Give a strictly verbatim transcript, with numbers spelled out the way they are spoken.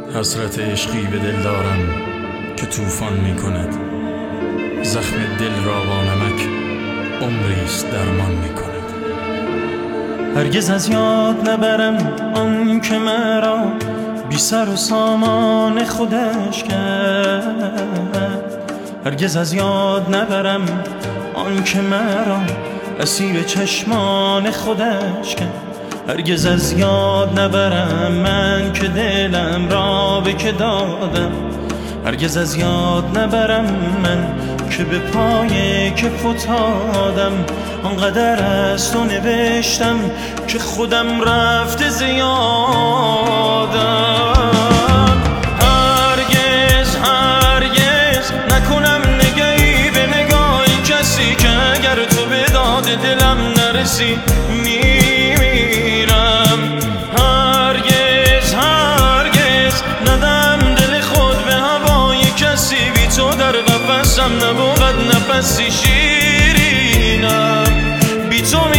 حسرت عشقی به دل دارم که طوفان می کند، زخم دل را با نمک عمریست درمان می کند. هرگز از یاد نبرم آن که مرا بی سر و سامان خودش کرد. هرگز از یاد نبرم آن که مرا اسیر چشمان خودش کرد. هرگز از یاد نبرم من که دلم را به که دادم. هرگز از یاد نبرم من که به پای که فتادم. آنقدر از تو نوشتم که خودم رفته زیادم. هرگز هرگز نکنم نگهی به نگاهی کسی که اگر تو به داد دلم نرسی میمیرم. هرگز هرگز ندم دل خود به هوای کسی، بی تو در قفسم نبود نفسی شیرینم. بی تو